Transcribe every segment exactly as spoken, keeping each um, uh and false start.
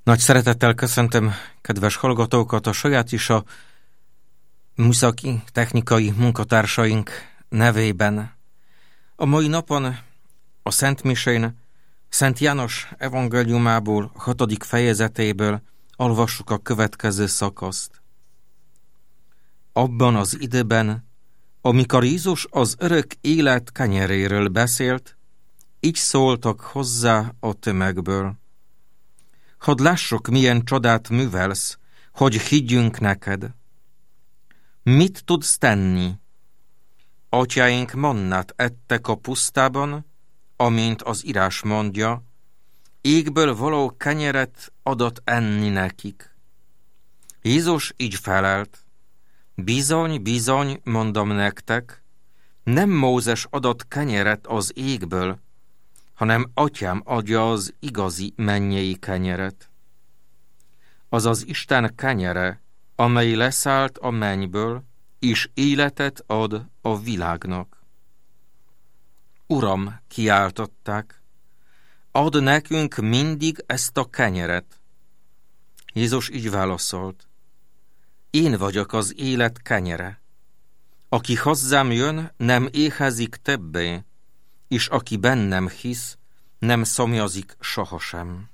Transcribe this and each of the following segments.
Nagy szeretettel köszöntöm kedves hallgatókat, a saját is a műszaki, technikai munkatársaink nevében. A mai napon a Szent Misén Szent János evangéliumából, hatodik fejezetéből olvassuk a következő szakaszt. Abban az időben, amikor Jézus az örök élet kenyeréről beszélt, így szóltak hozzá a tömegből. Hadd lássuk, milyen csodát művelsz, hogy higgyünk neked. Mit tudsz tenni? Atyáink mannát ettek a pusztában, amint az írás mondja, égből való kenyeret adott enni nekik. Jézus így felelt, bizony, bizony, mondom nektek, nem Mózes adott kenyeret az égből, hanem atyám adja az igazi mennyei kenyeret. Az az Isten kenyere, amely leszállt a mennyből, és életet ad a világnak. Uram, kiáltották, add nekünk mindig ezt a kenyeret. Jézus így válaszolt, én vagyok az élet kenyere. Aki hozzám jön, nem éhezik többé, és aki bennem hisz, nem szomjazik sohasem.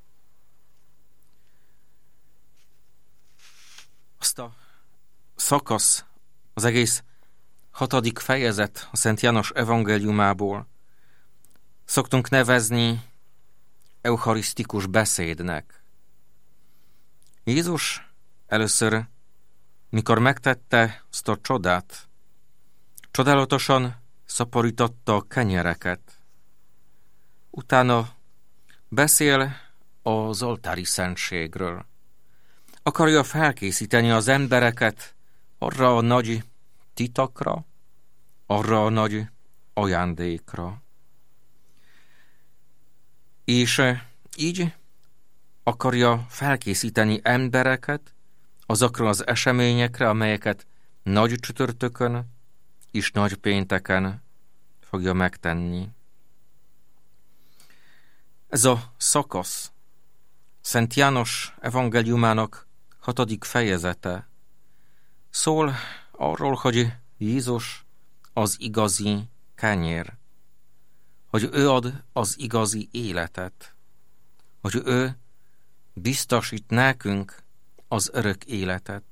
Azt a szakasz, az egész hatodik fejezet a Szent János evangéliumából szoktunk nevezni eucharisztikus beszédnek. Jézus először, mikor megtette azt a csodát, csodálatosan szaporította a kenyereket. Utána beszél az oltári szentségről. Akarja felkészíteni az embereket arra a nagy titokra, arra a nagy ajándékra. És így akarja felkészíteni embereket azokra az eseményekre, amelyeket nagy csütörtökön és nagy pénteken fogja megtenni. Ez a szakasz Szent János evangéliumának hatodik fejezete szól arról, hogy Jézus az igazi kenyér, hogy ő ad az igazi életet, hogy ő biztosít nekünk az örök életet.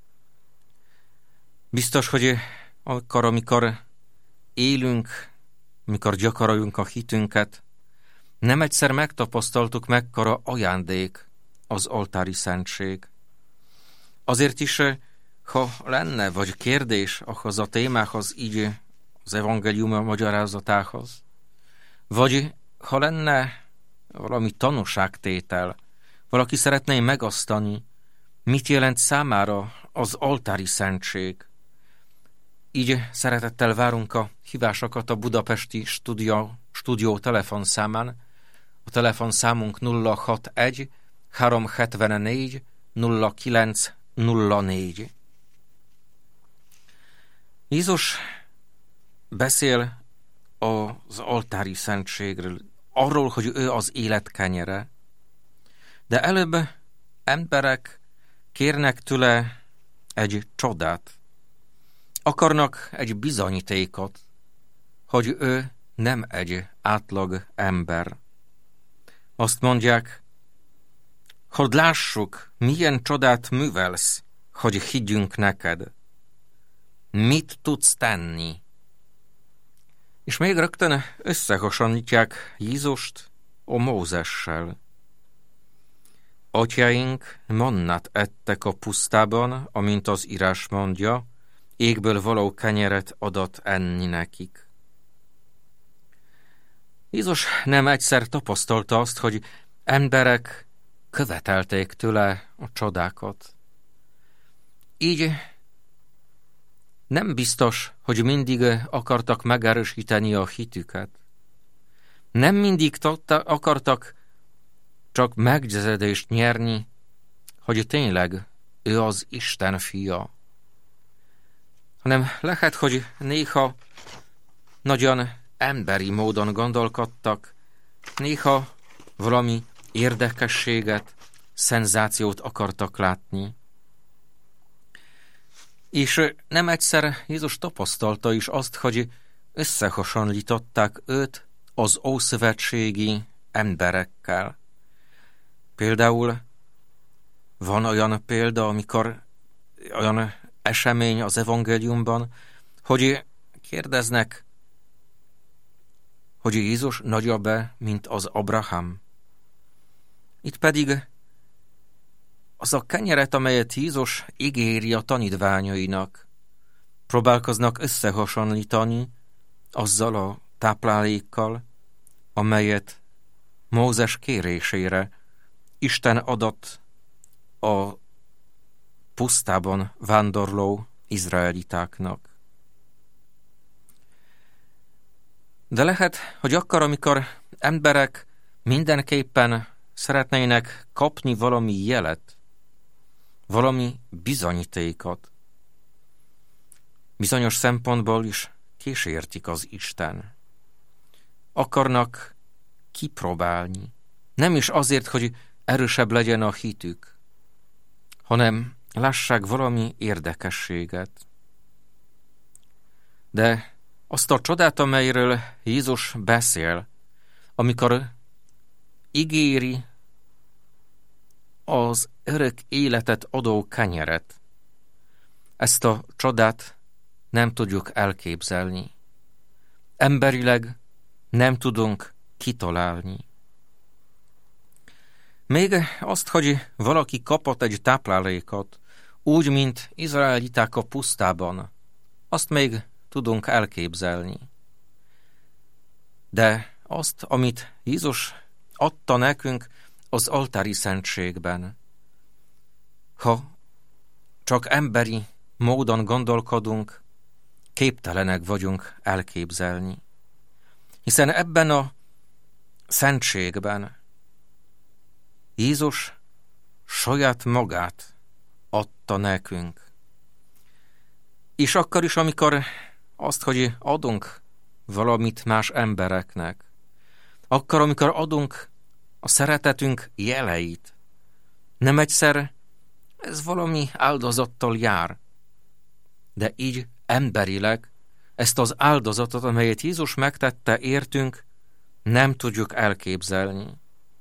Biztos, hogy akkor, amikor élünk, amikor gyakorolunk a hitünket, nem egyszer megtapasztaltuk, mekkora ajándék az oltári szentség. Azért is, ha lenne, vagy kérdés ahhoz a témához, így az evangélium magyarázatához, vagy ha lenne valami tanúságtétel, valaki szeretné megasztani, mit jelent számára az oltári szentség. Így szeretettel várunk a hívásokat a budapesti stúdió, stúdió telefonszámán. A telefonszámunk nulla hatvanegy háromszázhetvennégy nulla kilenc nulla négy. Jézus beszél az oltári szentségről, arról, hogy ő az élet kenyere, de előbb emberek kérnek tőle egy csodát. Akarnak egy bizonyítékot, hogy ő nem egy átlag ember. Azt mondják, hogy lássuk, milyen csodát művelsz, hogy higgyünk neked. Mit tudsz tenni? És még rögtön összehasonlítják Jézust a Mózessel. Atyáink mannát ettek a pusztában, amint az írás mondja, égből való kenyeret adott enni nekik. Jézus nem egyszer tapasztalta azt, hogy emberek követelték tőle a csodákat. Így nem biztos, hogy mindig akartak megerősíteni a hitüket. Nem mindig akartak csak meggyőződést nyerni, hogy tényleg ő az Isten fia. Hanem lehet, hogy néha nagyon emberi módon gondolkodtak, néha valami érdekességet, szenzációt akartak látni. És nem egyszer Jézus tapasztalta is azt, hogy összehasonlították őt az ószövetségi emberekkel. Például van olyan példa, amikor olyan esemény az evangéliumban, hogy kérdeznek, hogy Jézus nagyobb-e, mint az Abraham. Itt pedig az a kenyeret, amelyet Jézus ígéri a tanítványainak, próbálkoznak összehasonlítani azzal a táplálékkal, amelyet Mózes kérésére Isten adott a pusztában vándorló izraelitáknak. De lehet, hogy akkor, amikor emberek mindenképpen szeretnének kapni valami jelet, valami bizonyítékot, bizonyos szempontból is kísértik az Isten. Akarnak kipróbálni. Nem is azért, hogy erősebb legyen a hitük, hanem lássák valami érdekességet. De azt a csodát, amelyről Jézus beszél, amikor ígéri az örök életet adó kenyeret, ezt a csodát nem tudjuk elképzelni. Emberileg nem tudunk kitalálni. Még azt, hogy valaki kapott egy táplálékot, úgy, mint izraeliták a pusztában, azt még tudunk elképzelni. De azt, amit Jézus adta nekünk az altári szentségben, ha csak emberi módon gondolkodunk, képtelenek vagyunk elképzelni. Hiszen ebben a szentségben Jézus saját magát adta nekünk. És akkor is, amikor azt, hogy adunk valamit más embereknek, akkor, amikor adunk a szeretetünk jeleit, nem egyszer ez valami áldozattal jár, de így emberileg ezt az áldozatot, amelyet Jézus megtette értünk, nem tudjuk elképzelni.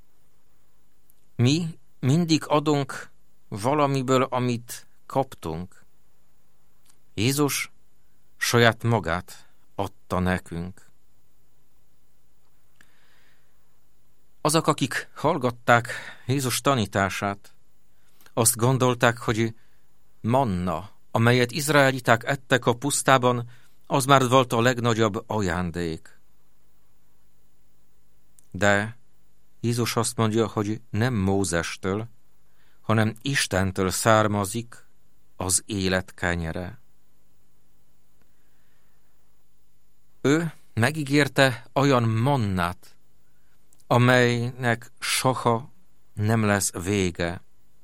Mi mindig adunk valamiből, amit kaptunk. Jézus saját magát adta nekünk. Azok, akik hallgatták Jézus tanítását, azt gondolták, hogy manna, amelyet izraeliták ettek a pusztában, az már volt a legnagyobb ajándék. De Jézus azt mondja, hogy nem Mózestől, hanem Istentől származik az élet kenyere. Ő megígérte olyan mannát, amelynek soha nem lesz vége.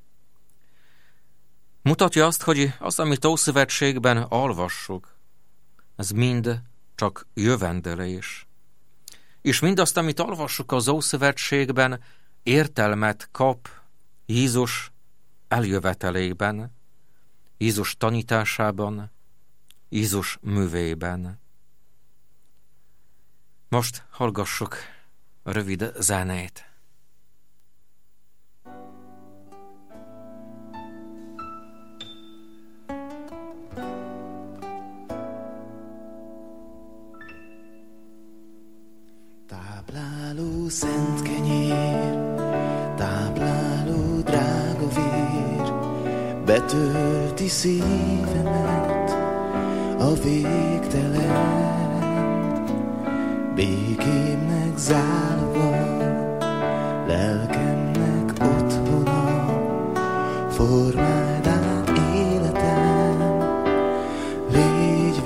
Mutatja azt, hogy az, amit Ószövetségben olvassuk, ez mind csak jövendőlés. És mindazt, amit olvassuk az Ószövetségben, értelmet kap Jézus eljövetelében, Jézus tanításában, Jézus művében. Most hallgassuk a rövid zenét. Tápláló szent kenyér, tápláló drága vér, betölti szívemet a végtelen. Békémnek záloga, lelkemnek otthona, formáld át életem, légy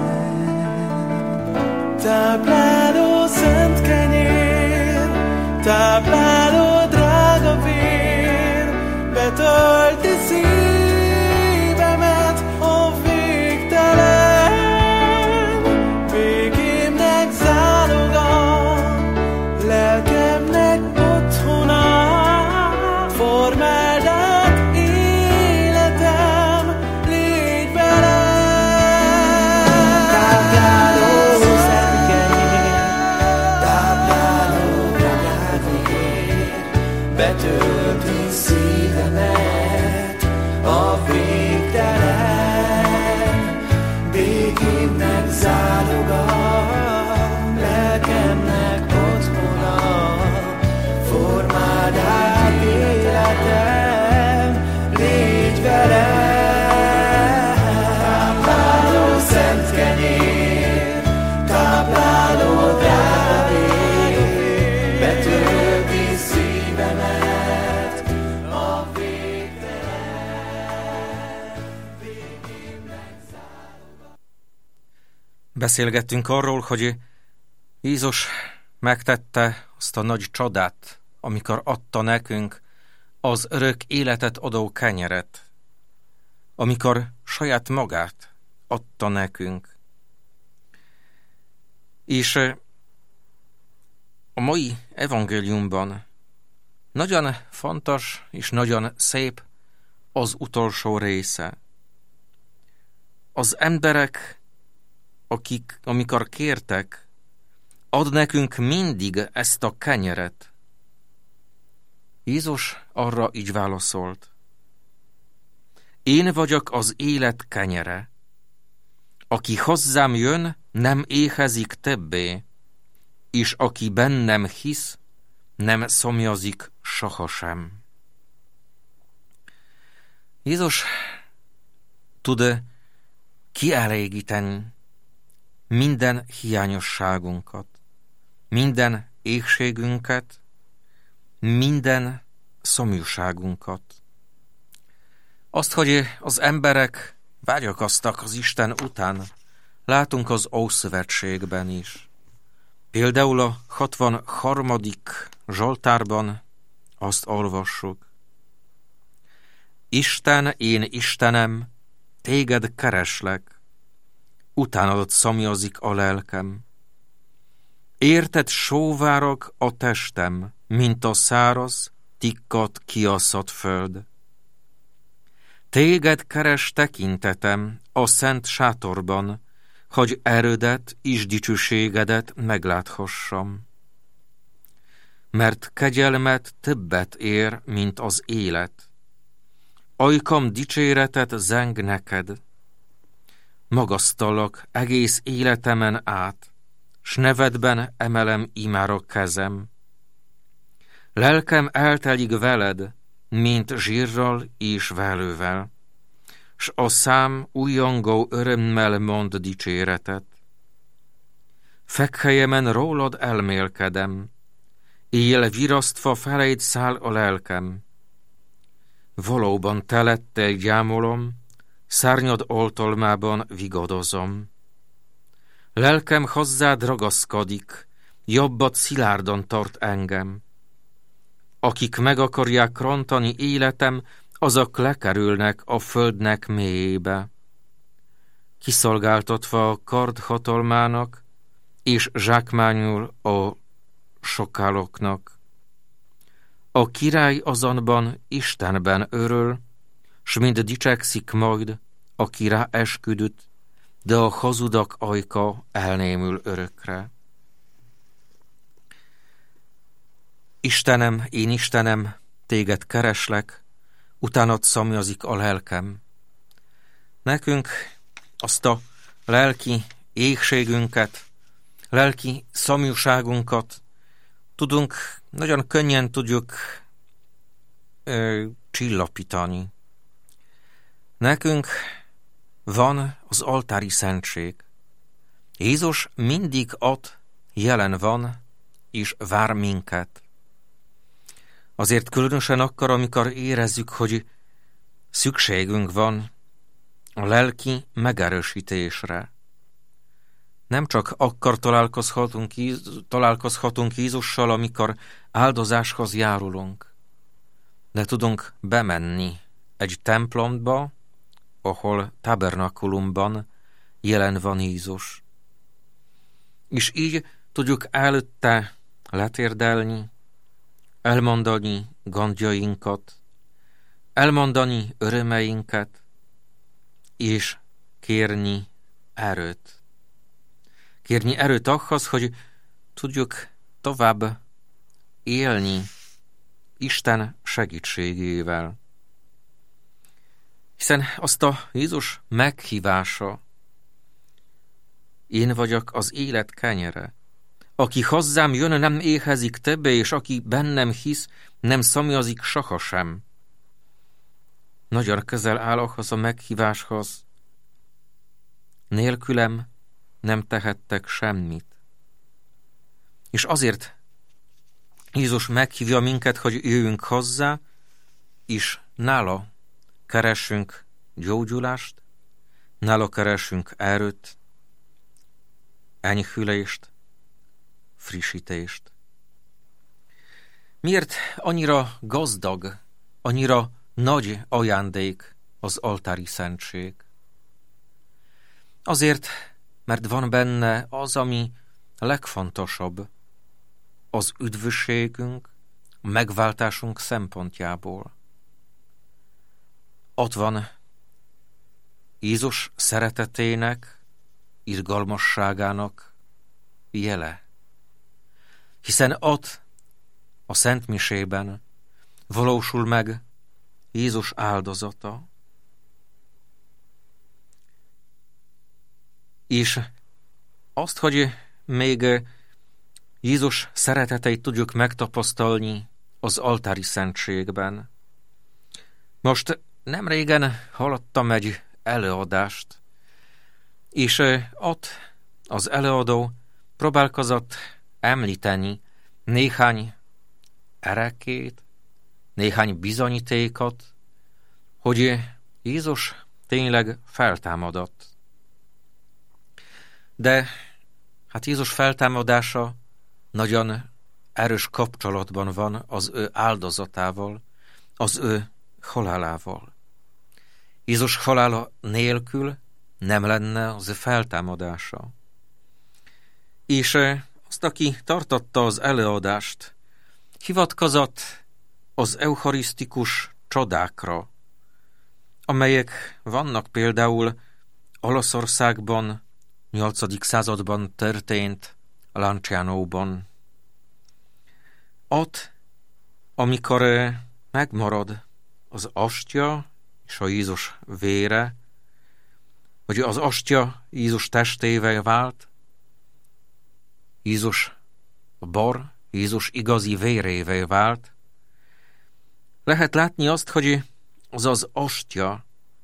velem. Tápláló szent kenyér, tápláló drága vér, betölti szívemet a végtelen. Békémnek záloga, lelkemnek otthona, formáld formáld át életem, légy velem. Tápláló szent kenyér, tápláló drágább vér, betölti szívemet a végtelen, békémnek záloga, lelkemnek otthona, formáld át életem, légy velem. Tápláló szent kenyér, tápláló drága vér, betölti szívemet a végtelen, békémnek záloga. Beszélgettünk arról, hogy Jézus megtette azt a nagy csodát, amikor adta nekünk az örök életet adó kenyeret, amikor saját magát adta nekünk. És a mai evangéliumban nagyon fontos és nagyon szép az utolsó része. Az emberek, akik, amikor kértek, ad nekünk mindig ezt a kenyeret. Jézus arra így válaszolt: én vagyok az élet kenyere. Aki hozzám jön, nem éhezik többé, és aki bennem hisz, nem szomjazik sohasem. Jézus tud kielégíteni minden hiányosságunkat, minden éhségünket, minden szomjúságunkat. Azt, hogy az emberek vágyakoztak az Isten után, látunk az Ószövetségben is. Például a hatvanharmadik Zsoltárban azt olvassuk: Isten, én Istenem, téged kereslek, utánad szomjazik a lelkem. Érted sóvárog a testem, mint a száraz, tikkat kiasszadt föld. Téged keres tekintetem a szent sátorban, hogy erődet és dicsőségedet megláthassam. Mert kegyelmet többet ér, mint az élet. Ajkam dicséretet zeng neked. Magasztalak egész életemen át, s nevedben emelem imára kezem. Lelkem eltelik veled, mint zsírral és velővel, s a szám újjongó örömmel mond dicséretet. Fekhelyemen rólad elmélkedem, éjjel virasztva feléd száll a lelkem. Valóban te lettél gyámolom, szárnyad oltalmában vigadozom. Lelkem hozzád ragaszkodik, jobbat szilárdan tart engem. Akik meg akarják rontani életem, azok lekerülnek a földnek mélyébe. Kiszolgáltatva a kard hatalmának, és zsákmányul a sokáloknak. A király azonban Istenben örül, s mind dicsekszik majd, aki rá esküdött, de a hazudak ajka elnémül örökre. Istenem, én Istenem, téged kereslek, utánad szomjazik a lelkem. Nekünk azt a lelki éhségünket, lelki szomjúságunkat tudunk, nagyon könnyen tudjuk ö, csillapítani. Nekünk van az altári szentség. Jézus mindig ott jelen van, és vár minket. Azért különösen akkor, amikor érezzük, hogy szükségünk van a lelki megerősítésre. Nem csak akkor találkozhatunk, találkozhatunk Jézussal, amikor áldozáshoz járulunk, de tudunk bemenni egy templomba, ahol tabernakulumban jelen van Jézus. És így tudjuk előtte letérdelni, elmondani gondjainkat, elmondani örömeinket, és kérni erőt. Kérni erőt ahhoz, hogy tudjuk tovább élni Isten segítségével. Hiszen azt a Jézus meghívása, én vagyok az élet kenyere. Aki hozzám jön, nem éhezik többé, és aki bennem hisz, nem szomjazik sohasem. Nagyon közel áll ahhoz a meghíváshoz. Nélkülem nem tehettek semmit. És azért Jézus meghívja minket, hogy jöjjünk hozzá, és nála keressünk gyógyulást, nála keressünk erőt, enyhülést, frissítést. Miért annyira gazdag, annyira nagy ajándék az altári szentség? Azért, mert van benne az, ami a legfontosabb, az üdvösségünk, a megváltásunk szempontjából. Ott van Jézus szeretetének, irgalmasságának jele. Hiszen ott, a Szent Misében valósul meg Jézus áldozata. És azt, hogy még Jézus szereteteit tudjuk megtapasztalni az altári szentségben. Most nem régen hallottam egy előadást, és ott az előadó próbálkozott említeni néhány erekét, néhány bizonyítékot, hogy Jézus tényleg feltámadott. De hát Jézus feltámadása nagyon erős kapcsolatban van az ő áldozatával, az ő halálával. Jézus halála nélkül nem lenne az ő feltámadása. És azt, aki tartotta az előadást, hivatkozott az eucharisztikus csodákra, amelyek vannak például Olaszországban, nyolcadik században történt Lancianóban. Ott, amikor megmarad az astya és a Jézus vére, vagy az astya Jézus testével vált, Jézus bor, Jézus igazi vérével vált, lehet látni azt, hogy az az astya,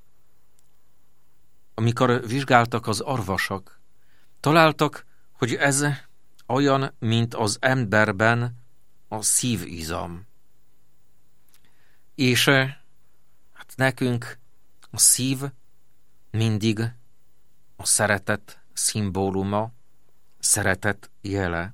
amikor vizsgáltak az orvosok, találtak, hogy ez olyan, mint az emberben a szívizom. És hát nekünk a szív mindig a szeretet szimbóluma, szeretet jele.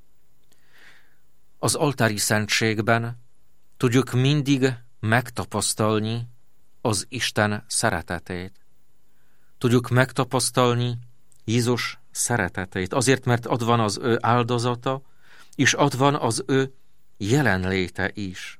Az altári szentségben tudjuk mindig megtapasztalni az Isten szeretetét. Tudjuk megtapasztalni Jézus szeretetét. Azért, mert ott van az ő áldozata, és ott van az ő jelenléte is.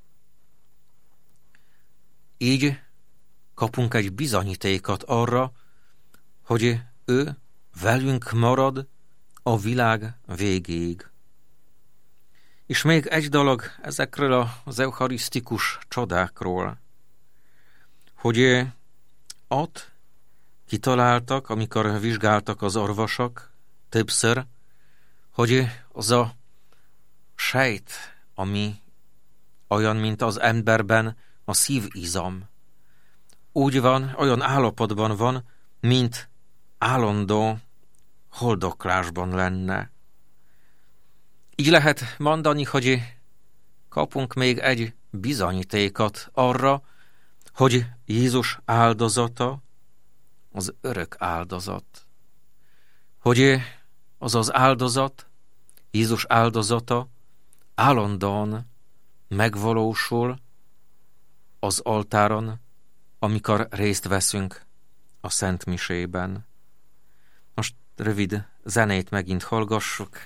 Így kapunk egy bizonyítékot arra, hogy ő velünk marad a világ végéig. És még egy dolog ezekről az eucharisztikus csodákról, hogy ott kitaláltak, amikor vizsgáltak az orvosok többször, hogy az a sejt, ami olyan, mint az emberben a szívizom, úgy van, olyan állapotban van, mint állandó haldoklásban lenne. Így lehet mondani, hogy kapunk még egy bizonyítékot arra, hogy Jézus áldozata az örök áldozat. Hogy az az áldozat, Jézus áldozata állandóan megvalósul az oltáron, amikor részt veszünk a Szent Misében. Most rövid zenét megint hallgassuk.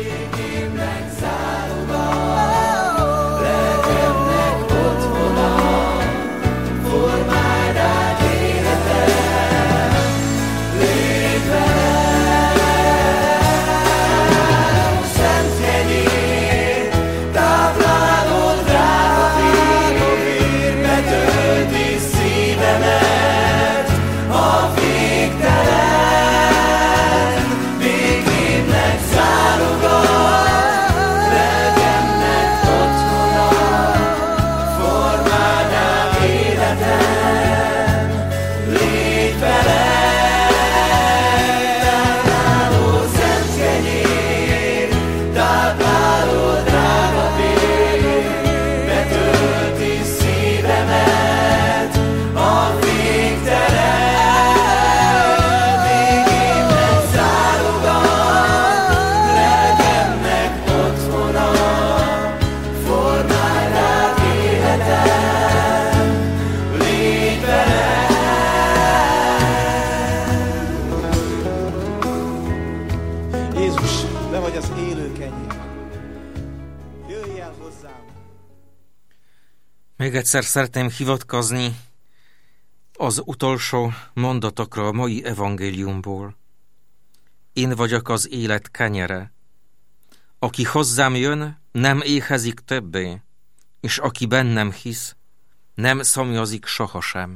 békémnek záloga, lelkemnek otthona, formáld át életem, légy velem, szent kenyér, táplálod drága vér, betölti szívemet a végtelen, békémnek záloga, lelkemnek otthona, formáld át életem, légy velem, tápláló szent kenyér, tápláló drága vér, betölti szívemet a végtelen, békémnek záloga, lelkemnek otthona, formáld át életem, légy velem. Jézus, te vagy az élő kenyér. Jöjj el hozzám. Még egyszer szeretném hivatkozni az utolsó mondatokra a mai evangéliumból. Én vagyok az élet kenyere. Aki hozzám jön, nem éhezik többé, és aki bennem hisz, nem szomjazik sohasem.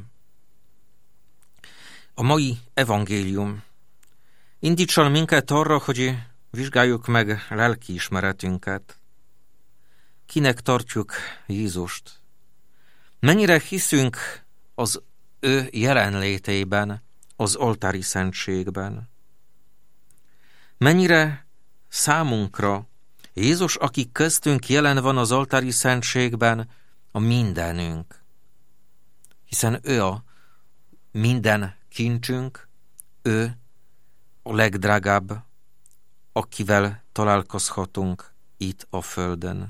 A mai evangélium indítson minket arra, hogy vizsgáljuk meg lelkiismeretünket. Kinek tartjuk Jézust? Mennyire hiszünk az ő jelenlétében, az oltári szentségben? Mennyire számunkra Jézus, aki köztünk jelen van az oltári szentségben, a mindenünk? Hiszen ő a minden kincsünk, ő a legdrágább, akivel találkozhatunk itt a földön.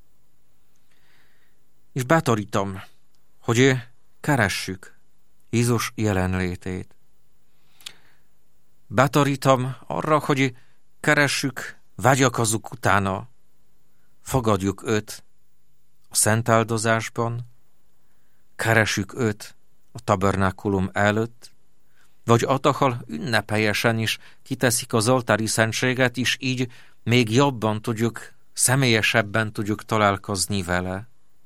És bátorítom, hogy keressük Jézus jelenlétét. Bátorítom arra, hogy keressük, vágyakozzuk utána, fogadjuk őt a szent áldozásban, keressük őt a tabernákulum előtt, vagy atahol ünnepélyesen is kiteszik az oltári szentséget, és így még jobban tudjuk, személyesebben tudjuk találkozni vele.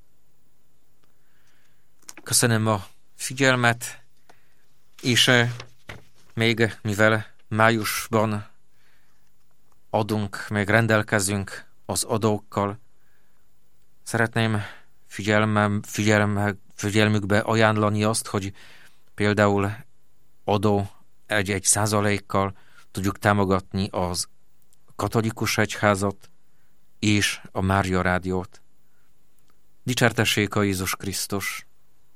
Köszönöm a figyelmet, és még mivel májusban adunk, még rendelkezünk az adókkal, szeretném figyelmem, figyelmem, figyelmükbe ajánlani azt, hogy például adó egy-egy százalékkal tudjuk támogatni az katolikus egyházat és a Mária Rádiót. Dicsértessék a Jézus Krisztus!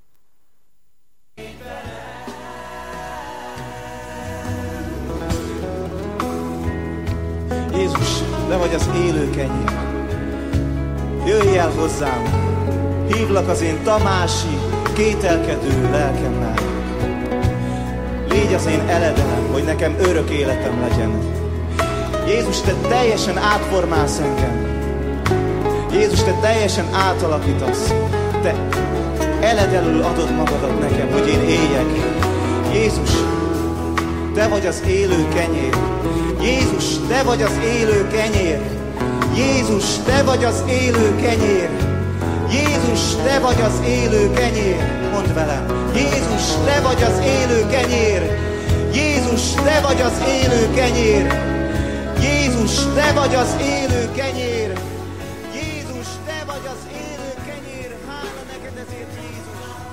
Jézus, te vagy az élő kenyér. Jöjj el hozzám, hívlak az én tamási, kételkedő lelkemmel. Légy az én eledelem, hogy nekem örök életem legyen. Jézus, te teljesen átformálsz engem. Jézus, te teljesen átalakítasz. Te eledelül adod magadat nekem, hogy én éljek. Jézus, te vagy az élő kenyér. Jézus, te vagy az élő kenyér. Jézus, te vagy az élő kenyér. Jézus, te vagy az élő kenyér. Mondd velem. Jézus, te vagy az élő kenyér. Jézus, te vagy az élő kenyér. Jézus, te vagy az élő kenyér. Jézus, te vagy az élő kenyér. Hála neked ezért, Jézus.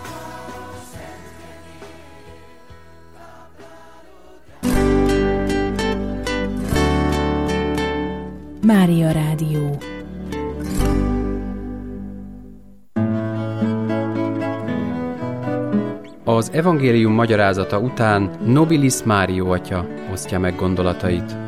Mária Rádió. Az evangélium magyarázata után Nobilis Mário atya osztja meg gondolatait.